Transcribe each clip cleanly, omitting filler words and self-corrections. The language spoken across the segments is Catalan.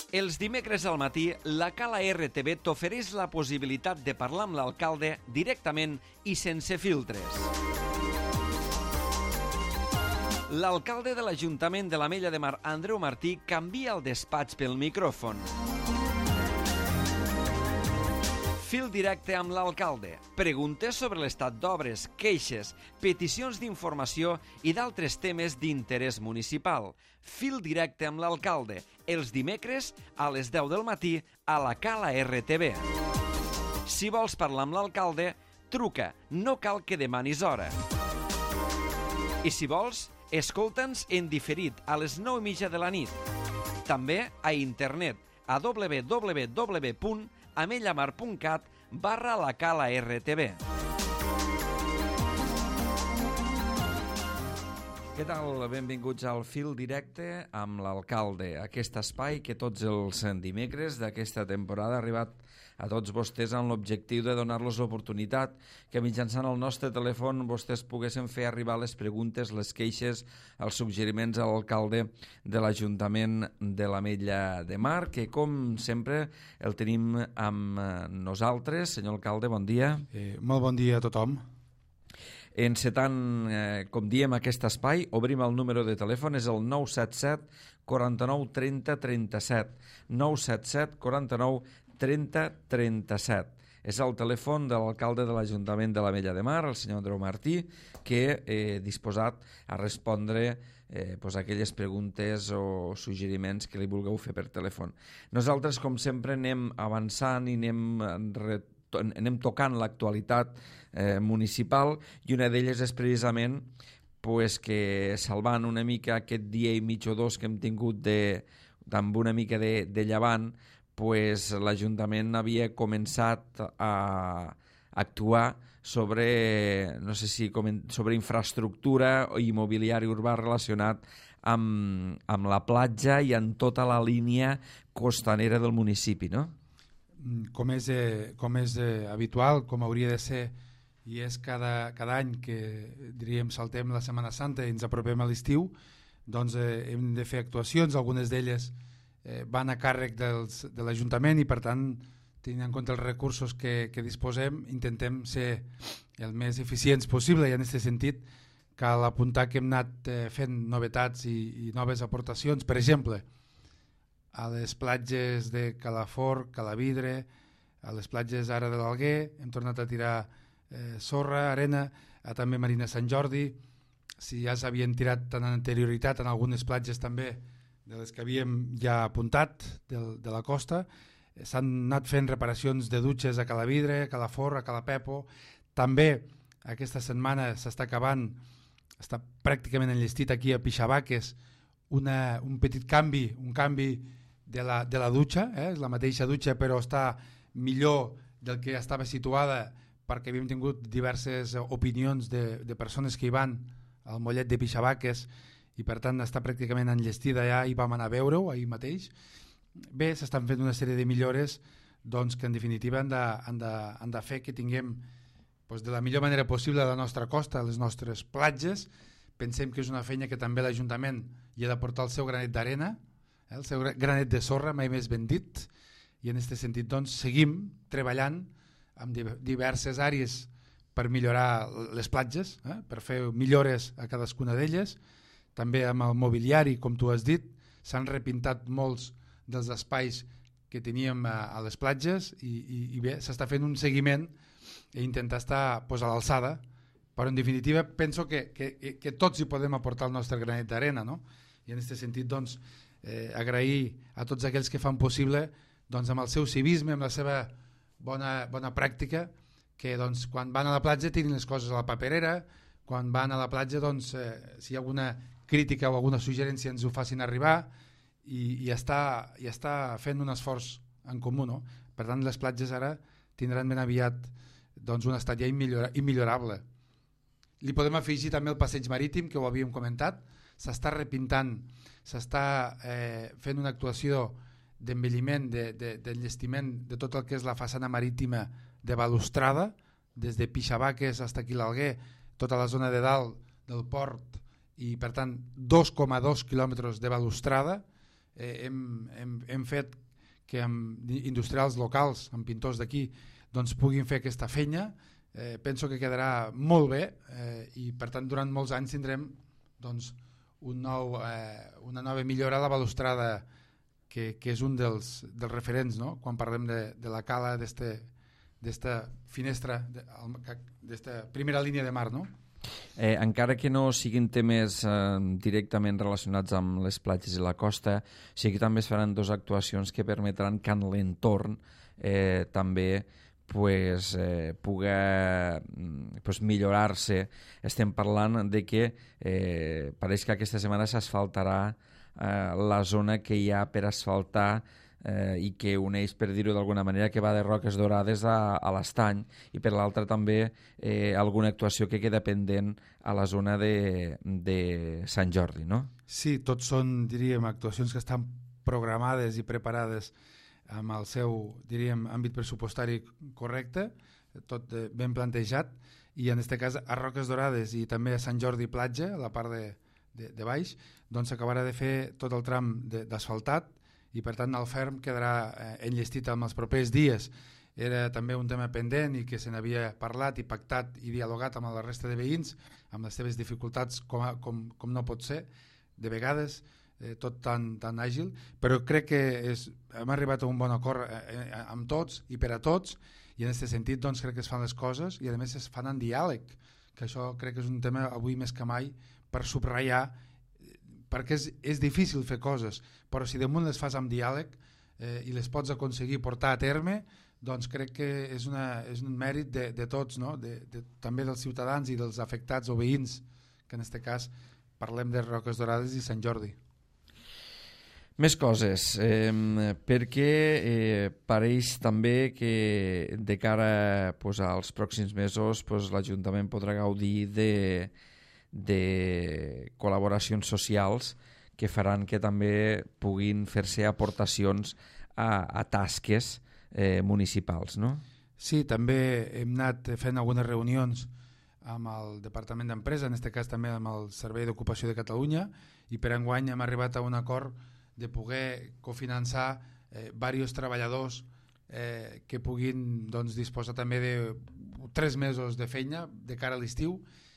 Els dimecres al matí, la Cala RTV t'ofereix la possibilitat de parlar amb l'alcalde directament i sense filtres. L'alcalde de l'Ajuntament de l'Ametlla de Mar, Andreu Martí, canvia el despatx pel micròfon. Fil directe amb l'alcalde. Preguntes sobre l'estat d'obres, queixes, peticions d'informació i d'altres temes d'interès municipal. Fil directe amb l'alcalde. Els dimecres a les 10 del matí a la Cala RTV. Si vols parlar amb l'alcalde, truca. No cal que demanis hora. I si vols, escolta'ns en diferit a les 9:30 de la nit. També a internet a www.amellamar.cat/la Cala RTV. Què tal? Benvinguts al Fil Directe amb l'alcalde. Aquest espai que tots els dimecres d'aquesta temporada ha arribat a tots vostès amb l'objectiu de donar-los l'oportunitat que mitjançant el nostre telèfon vostès poguessin fer arribar les preguntes, les queixes, els suggeriments a l'alcalde de l'Ajuntament de l'Ametlla de Mar, que com sempre el tenim amb nosaltres. Senyor alcalde, bon dia. Molt bon dia a tothom. Encetant, com diem, aquest espai, obrim el número de telèfon, és el 977 49 30 37. 977 49 30 37. És el telèfon de l'alcalde de l'Ajuntament de l'Ametlla de Mar, el senyor Andreu Martí, que disposat a respondre aquelles preguntes o suggeriments que li vulgueu fer per telèfon. Nosaltres, com sempre, anem avançant i anem tocant l'actualitat municipal, i una d'elles és precisament que salvant una mica aquest dia i mig o dos que hem tingut amb una mica de llevant, l'Ajuntament havia començat a actuar sobre infraestructura o immobiliari urbà relacionat amb la platja i en tota la línia costanera del municipi, no? Com és habitual, com hauria de ser, i és cada any que, diríem, saltem la Setmana Santa i ens apropem a l'estiu, doncs hem de fer actuacions, algunes d'elles van a càrrec de l'Ajuntament i, per tant, tenint en compte els recursos que disposem, intentem ser el més eficients possible, i en aquest sentit cal apuntar que hem anat fent novetats i noves aportacions. Per exemple, a les platges de Calafort, Calavidre, a les platges ara de l'Alguer, hem tornat a tirar sorra, arena, també Marina Sant Jordi. Si ja s'havien tirat en anterioritat en algunes platges també, de les que havíem ja apuntat de la costa, s'han anat fent reparacions de dutxes a Calavidre, a Calafort, a Calapepo. També aquesta setmana s'està acabant, està pràcticament enllestit aquí a Pixabaques, un petit canvi, de la dutxa, és la mateixa dutxa però està millor del que estava situada, perquè havíem tingut diverses opinions de persones que hi van al mollet de Pixabaques i per tant està pràcticament enllestida ja, i vam anar a veure-ho ahir mateix. Bé, s'estan fent una sèrie de millores que en definitiva han de fer que tinguem de la millor manera possible la nostra costa, les nostres platges. Pensem que és una feina que també l'Ajuntament hi ha de portar el seu granet d'arena, el seu granet de sorra, mai més ben dit, i en aquest sentit seguim treballant amb diverses àrees per millorar les platges, per fer millores a cadascuna d'elles. També amb el mobiliari, com tu has dit, s'han repintat molts dels espais que teníem a les platges i bé, s'està fent un seguiment i intentar estar a l'alçada, però en definitiva penso que tots hi podem aportar el nostre granet d'arena, no? I en aquest sentit agrair a tots aquells que fan possible amb el seu civisme, amb la seva bona pràctica, que quan van a la platja tirin les coses a la paperera, quan van a la platja si hi ha alguna crítica o alguna suggerència ens ho facin arribar, i està fent un esforç en comú, no? Per tant, les platges ara tindran ben aviat un estat ja immillorable. Li podem afegir també el passeig marítim, que ho havíem comentat, s'està repintant, s'està fent una actuació d'envelliment, d'enllestiment de tot el que és la façana marítima de balustrada, des de Pixabaques fins aquí l'Alguer, tota la zona de dalt del port, i per tant 2,2 quilòmetres de balustrada, hem fet que amb industrials locals, amb pintors d'aquí, doncs puguin fer aquesta feina. Penso que quedarà molt bé i per tant durant molts anys tindrem doncs, una nova millora a la balustrada que és un dels referents, no? Quan parlem de la cala d'esta finestra, d'esta primera línia de mar, no? Encara que no siguin temes directament relacionats amb les platges i la costa, sí que també es faran dues actuacions que permetran que en l'entorn també pugui millorar-se. Estem parlant de que pareix que aquesta setmana s'asfaltarà la zona que hi ha per asfaltar i que uneix, per dir-ho d'alguna manera, que va de Roques Dorades a l'Estany, i per l'altra també alguna actuació que queda pendent a la zona de Sant Jordi, no? Sí, tots són, diríem, actuacions que estan programades i preparades amb el seu, diríem, àmbit pressupostari correcte, tot ben plantejat, i en aquest cas a Roques Dorades i també a Sant Jordi Platja, a la part de baix, doncs s'acabarà de fer tot el tram d'asfaltat, i per tant el ferm quedarà enllestit en els propers dies. Era també un tema pendent i que se n'havia parlat i pactat i dialogat amb la resta de veïns, amb les seves dificultats com no pot ser, de vegades tot tan àgil, però crec que hem arribat a un bon acord amb tots i per a tots, i en aquest sentit doncs, crec que es fan les coses i a més es fan en diàleg, que això crec que és un tema avui més que mai per subratllar, perquè és difícil fer coses, però si damunt les fas amb diàleg i les pots aconseguir portar a terme, doncs crec que és un mèrit de tots, no? També dels ciutadans i dels afectats o veïns, que en aquest cas parlem de Roques Dorades i Sant Jordi. Més coses, perquè pareix també que de cara als pròxims mesos l'Ajuntament podrà gaudir de col·laboracions socials que faran que també puguin fer-se aportacions a tasques municipals, no? Sí, també hem anat fent algunes reunions amb el Departament d'Empresa, en aquest cas també amb el Servei d'Ocupació de Catalunya, i per enguany hem arribat a un acord de poder cofinançar diversos treballadors que puguin doncs, disposar també de 3 mesos de feina de cara a l'estiu.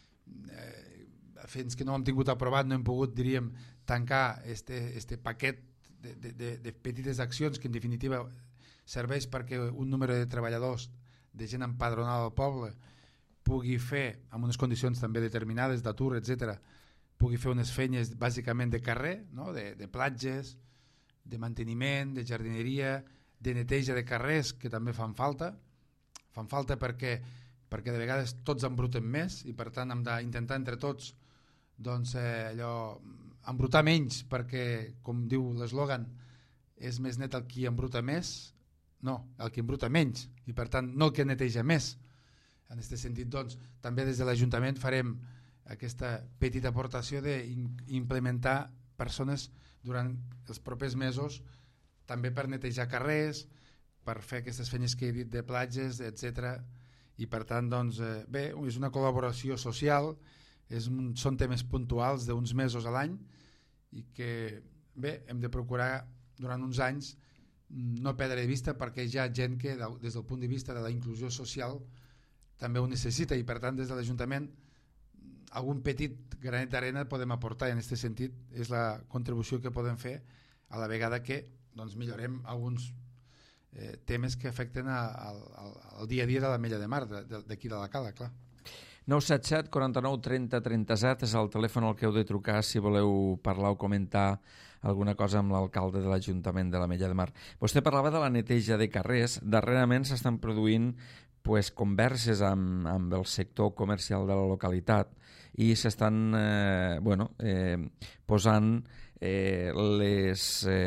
Fins que no ho hem tingut aprovat no hem pogut, diríem, tancar este paquet de petites accions que en definitiva serveix perquè un número de treballadors, de gent empadronada al poble, pugui fer, amb unes condicions també determinades d'atur, etc., pugui fer unes feines bàsicament de carrer, no? de platges, de manteniment, de jardineria, de neteja de carrers, que també fan falta perquè de vegades tots embruten més i per tant hem d'intentar entre tots doncs, embrutar menys, perquè com diu l'eslògan, és més net el qui embruta més, no, el que embruta menys, i per tant no el que neteja més. En aquest sentit, doncs, també des de l'Ajuntament farem aquesta petita aportació d'implementar persones durant els propers mesos també per netejar carrers, per fer aquestes feines que he dit de platges, etc. I per tant, doncs, bé, és una col·laboració social, són temes puntuals d'uns mesos a l'any i que, bé, hem de procurar durant uns anys no perdre de vista perquè hi ha gent que des del punt de vista de la inclusió social també ho necessita i per tant des de l'Ajuntament algun petit granet d'arena podem aportar i en aquest sentit és la contribució que podem fer a la vegada que doncs, millorem alguns temes que afecten al dia a dia de l'Ametlla de Mar, d'aquí de la Cala, clar. 977 49 30 37 és el telèfon al que heu de trucar si voleu parlar o comentar alguna cosa amb l'alcalde de l'Ajuntament de l'Ametlla de Mar. Vostè parlava de la neteja de carrers. Darrerament s'estan produint converses amb el sector comercial de la localitat i s'estan posant les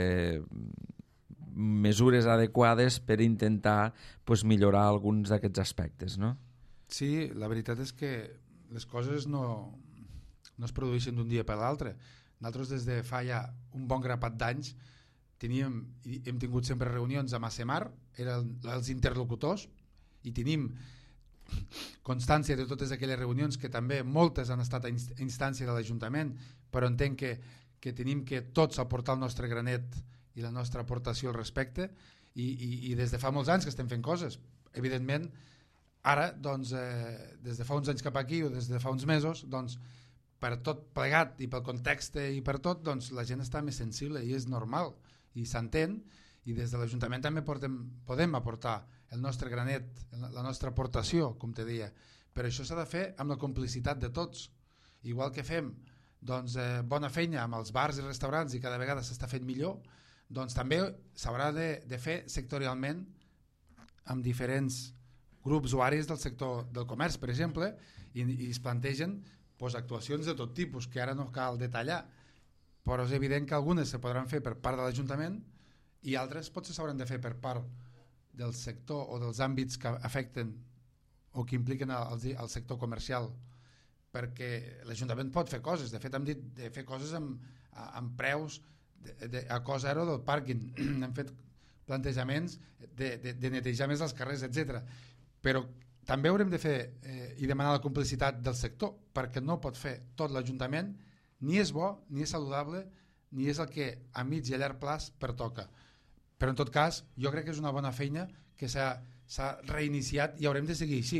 mesures adequades per intentar millorar alguns d'aquests aspectes, no? Sí, la veritat és que les coses no es produeixen d'un dia per l'altre. Nosaltres des de fa ja un bon grapat d'anys hem tingut sempre reunions amb ASEMAR, eren els interlocutors, i tenim constància de totes aquelles reunions que també moltes han estat a instància de l'Ajuntament, però entenc que tenim que tots aportar el nostre granet i la nostra aportació al respecte, i des de fa molts anys que estem fent coses. Evidentment, ara, doncs, des de fa uns anys cap aquí o des de fa uns mesos, doncs, per tot plegat i pel context i per tot, doncs, la gent està més sensible i és normal i s'entén, i des de l'Ajuntament també podem aportar el nostre granet, la nostra aportació, com te deia. Però això s'ha de fer amb la complicitat de tots. Igual que fem doncs, bona feina amb els bars i restaurants i cada vegada s'està fent millor, doncs també s'haurà de fer sectorialment amb diferents grups o àrees del sector del comerç, per exemple, i es plantegen actuacions de tot tipus, que ara no cal detallar, però és evident que algunes se podran fer per part de l'Ajuntament i altres potser s'hauran de fer per part del sector o dels àmbits que afecten o que impliquen el sector comercial, perquè l'Ajuntament pot fer coses. De fet, hem dit de fer coses amb preus a cost zero del pàrquing. Hem fet plantejaments de netejar més els carrers, etc. Però també haurem de fer i demanar la complicitat del sector, perquè no pot fer tot l'Ajuntament, ni és bo, ni és saludable, ni és el que a mig i a llarg plaç pertoca. Però en tot cas, jo crec que és una bona feina que s'ha reiniciat i haurem de seguir així.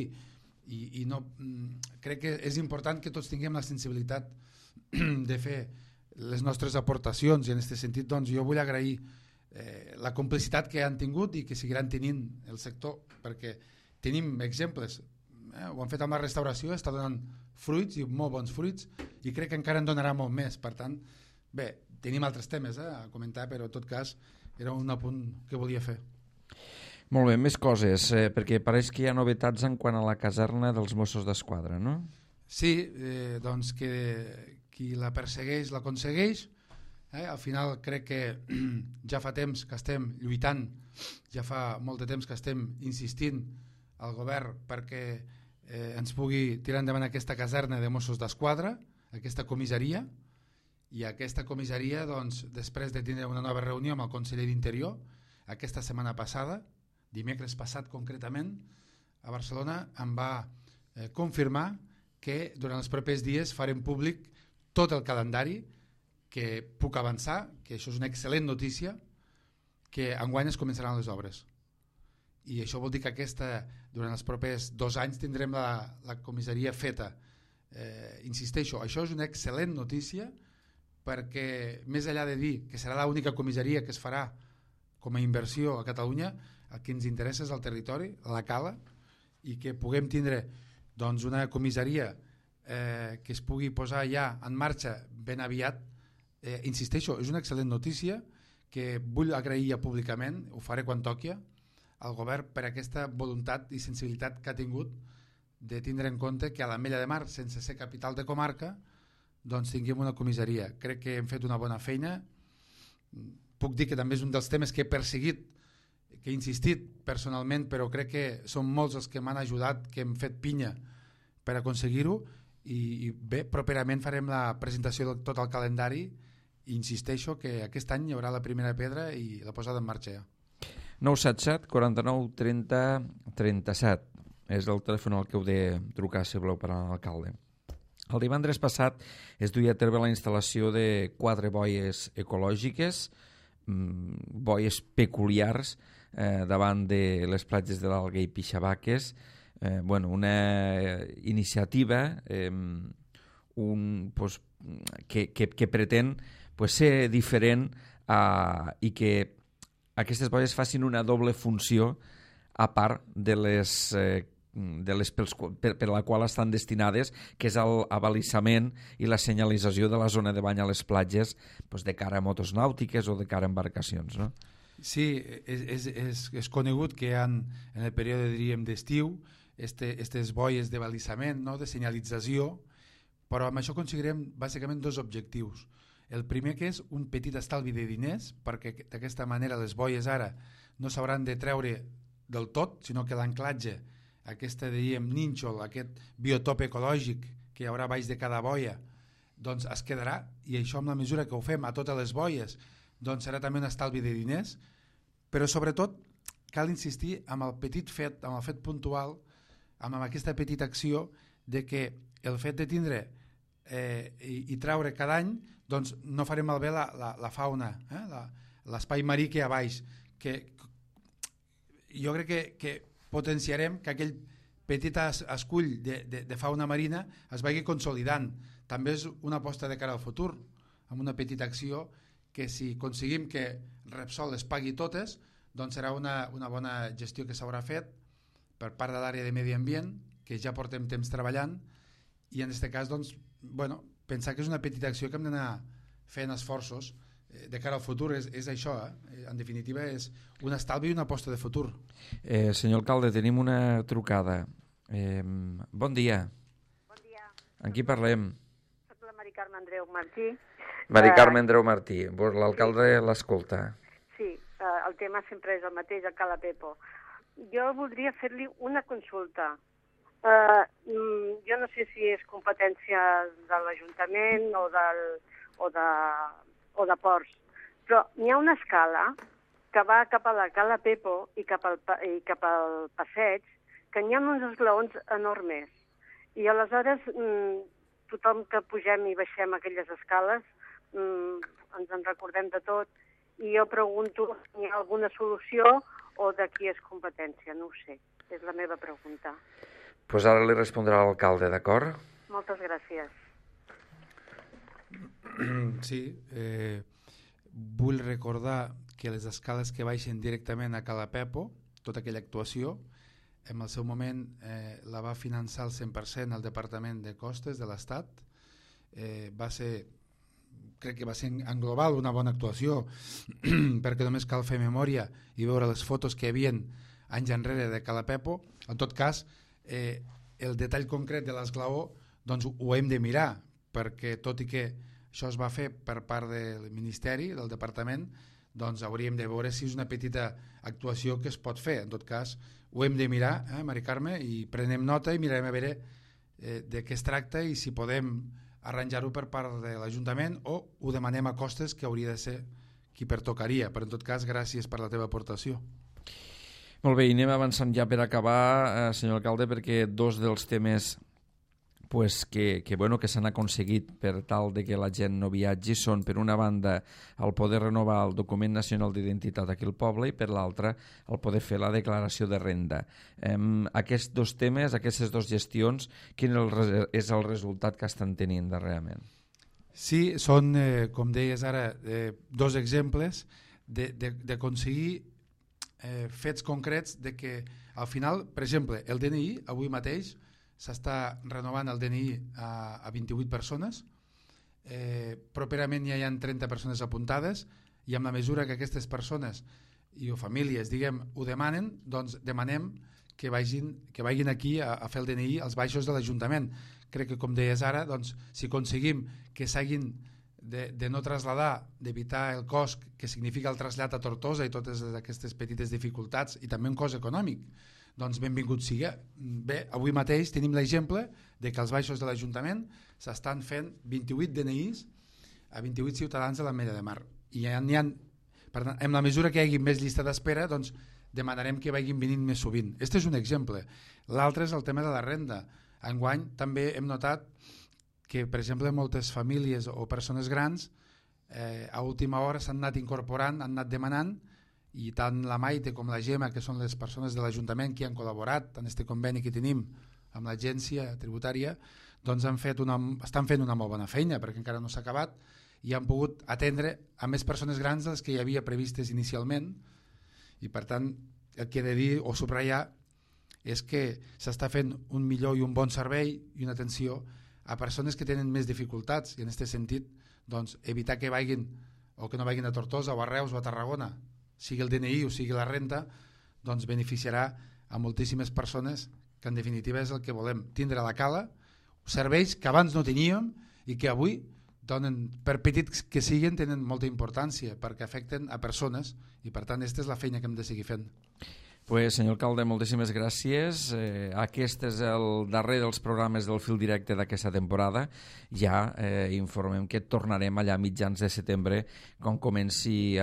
I no, crec que és important que tots tinguem la sensibilitat de fer les nostres aportacions, i en aquest sentit doncs, jo vull agrair la complicitat que han tingut i que seguiran tenint el sector, perquè tenim exemples, ho han fet amb la restauració, està donant fruits i molt bons fruits, i crec que encara en donarà molt més. Per tant, bé, tenim altres temes a comentar, però en tot cas era un apunt que volia fer. Molt bé, més coses, perquè pareix que hi ha novetats en quant a la caserna dels Mossos d'Esquadra, no? Sí, doncs que qui la persegueix l'aconsegueix. Al final crec que ja fa temps que estem lluitant, ja fa molt de temps que estem insistint al govern perquè ens pugui tirar endavant aquesta caserna de Mossos d'Esquadra, aquesta comissaria, i aquesta comissaria, doncs, després de tenir una nova reunió amb el conseller d'Interior, aquesta setmana passada, dimecres passat concretament, a Barcelona, em va confirmar que durant els propers dies farem públic tot el calendari, que puc avançar, que això és una excel·lent notícia, que enguany es començaran les obres. I això vol dir que durant els propers 2 anys tindrem la comissaria feta. Insisteixo, això és una excel·lent notícia, perquè més enllà de dir que serà l'única comissaria que es farà com a inversió a Catalunya, el que ens interessa és el territori, la cala, i que puguem tindre doncs, una comissaria que es pugui posar ja en marxa ben aviat. Insisteixo, és una excel·lent notícia que vull agrair ja públicament, ho faré quan toqui, al govern per aquesta voluntat i sensibilitat que ha tingut de tindre en compte que a l'Ametlla de Mar, sense ser capital de comarca, doncs tinguem una comissaria. Crec que hem fet una bona feina. Puc dir que també és un dels temes que he perseguit, que he insistit personalment, però crec que són molts els que m'han ajudat, que hem fet pinya per aconseguir-ho, i bé, properament farem la presentació de tot el calendari, i insisteixo que aquest any hi haurà la primera pedra i la posada en marxa ja. 977 49 30 37 és el telèfon al que heu de trucar si voleu per a l'alcalde. El divendres passat es duia a terme la instal·lació de 4 boies ecològiques, boies peculiars davant de les platges de l'Alga i Pixabaques. Una iniciativa que pretén ser diferent i que aquestes boies facin una doble funció a part de les per la qual estan destinades, que és l'abalisament i la senyalització de la zona de bany a les platges de cara a motos nàutiques o de cara a embarcacions, no? Sí, és conegut que en el període, diríem, d'estiu, aquestes boies d'abalisament, no?, de senyalització, però amb això aconseguirem bàsicament 2 objectius. El primer, que és un petit estalvi de diners, perquè d'aquesta manera les boies ara no s'hauran de treure del tot, sinó que l'anclatge, aquesta, diríem, nínxol, aquest biotop ecològic que hi haurà baix de cada boia, doncs es quedarà, i això amb la mesura que ho fem a totes les boies, doncs serà també un estalvi de diners, però sobretot cal insistir amb el petit fet, amb el fet puntual, amb aquesta petita acció de que el fet de tindre i treure cada any, doncs no farem malbé la fauna, l'espai marí que hi ha a baix. Jo crec que potenciarem que aquell petit escull de fauna marina es vagi consolidant. També és una aposta de cara al futur, amb una petita acció que si aconseguim que Repsol les pagui totes, doncs serà una bona gestió que s'haurà fet per part de l'àrea de medi ambient, que ja portem temps treballant, i en aquest cas doncs, pensar que és una petita acció que hem d'anar fent esforços de cara al futur, és això, en definitiva és un estalvi i una aposta de futur. Senyor alcalde, tenim una trucada. Bon dia. Bon dia. Amb qui parlem? Soc la Mari Carme Andreu Martí. Mari Carme Andreu Martí, l'alcalde l'escolta. Sí, el tema sempre és el mateix, el Cala Pepo. Jo voldria fer-li una consulta. Jo no sé si és competència de l'Ajuntament o de Ports, però hi ha una escala que va cap a la Cala Pepo i cap al passeig, que n'hi ha uns esglaons enormes. I aleshores tothom que pugem i baixem aquelles escales ens en recordem de tot, i jo pregunto si hi ha alguna solució o de qui és competència, no ho sé. És la meva pregunta. Doncs ara li respondrà l'alcalde, d'acord? Moltes gràcies. Sí, vull recordar que les escales que baixen directament a Cala Pepo, tota aquella actuació, en el seu moment la va finançar al 100% el Departament de Costes de l'Estat. Crec que va ser en global una bona actuació, perquè només cal fer memòria i veure les fotos que hi havia anys enrere de Cala Pepo. En tot cas, el detall concret de l'esglaó doncs ho hem de mirar, perquè tot i que això es va fer per part del Ministeri, del Departament, doncs hauríem de veure si és una petita actuació que es pot fer. En tot cas, ho hem de mirar, Mari Carme, i prenem nota i mirarem a veure de què es tracta i si podem arranjar-ho per part de l'Ajuntament o ho demanem a Costes, que hauria de ser qui pertocaria. Però en tot cas, gràcies per la teva aportació. Molt bé, i anem avançant ja per acabar, senyor alcalde, perquè dos dels temes que s'han aconseguit per tal de que la gent no viatgi són, per una banda, el poder renovar el document nacional d'identitat aquí al poble i per l'altra, el poder fer la declaració de renda. Aquests dos temes, aquestes dues gestions, quin és el resultat que estan tenint darrerament? Sí, són, com deies ara, dos exemples d'aconseguir fets concrets de que al final, per exemple, el DNI avui mateix s'està renovant el DNI a 28 persones, properament ja hi ha 30 persones apuntades i amb la mesura que aquestes persones i famílies ho demanen, doncs demanem que vagin aquí a fer el DNI als baixos de l'Ajuntament. Crec que, com deies ara, doncs, si aconseguim que s'hagin de no traslladar, d'evitar el cost que significa el trasllat a Tortosa i totes aquestes petites dificultats i també un cost econòmic, doncs benvingut sigui. Bé, avui mateix tenim l'exemple de que als baixos de l'Ajuntament s'estan fent 28 DNIs a 28 ciutadans de l'Ametlla de Mar. I per tant, en la mesura que hi hagi més llista d'espera, doncs demanarem que vagin venint més sovint. Este és un exemple. L'altre és el tema de la renda. Enguany també hem notat que, per exemple, moltes famílies o persones grans a última hora s'han anat incorporant, han anat demanant, i tant la Maite com la Gemma, que són les persones de l'Ajuntament que han col·laborat en aquest conveni que tenim amb l'agència tributària, doncs estan fent una molt bona feina, perquè encara no s'ha acabat, i han pogut atendre a més persones grans de les que hi havia previstes inicialment. I per tant, el que he de dir o subratllar és que s'està fent un millor i un bon servei i una atenció a persones que tenen més dificultats, i en aquest sentit doncs, evitar que vagin o que no vagin a Tortosa o a Reus o a Tarragona, sigui el DNI o sigui la renta, doncs beneficiarà a moltíssimes persones, que en definitiva és el que volem, tindre a la cala serveis que abans no teníem i que avui, per petits que siguin, tenen molta importància perquè afecten a persones, i per tant aquesta és la feina que hem de seguir fent. Pues, senyor alcalde, moltíssimes gràcies. Aquest és el darrer dels programes del Fil Directe d'aquesta temporada. Ja informem que tornarem allà a mitjans de setembre, quan comenci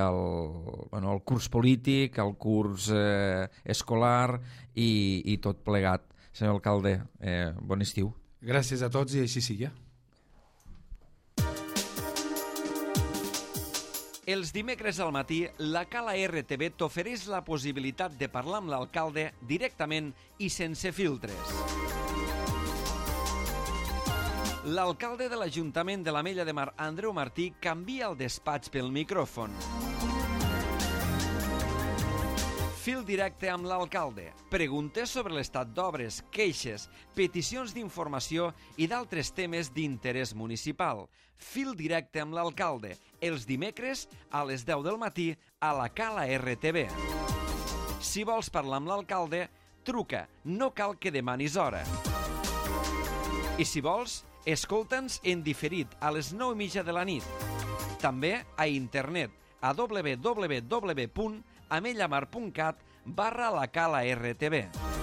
el curs polític, el curs escolar i tot plegat. Senyor alcalde, bon estiu. Gràcies a tots i així sigui. Els dimecres al matí, la Cala RTV t'ofereix la possibilitat de parlar amb l'alcalde directament i sense filtres. L'alcalde de l'Ajuntament de l'Ametlla de Mar, Andreu Martí, canvia el despatx pel micròfon. Fil directe amb l'alcalde. Preguntes sobre l'estat d'obres, queixes, peticions d'informació i d'altres temes d'interès municipal. Fil directe amb l'alcalde. Els dimecres a les 10 del matí a la Cala RTV. Si vols parlar amb l'alcalde, truca. No cal que demanis hora. I si vols, escolta'ns en diferit a les 9:30 de la nit. També a internet a www.amellamar.cat/la Cala RTV.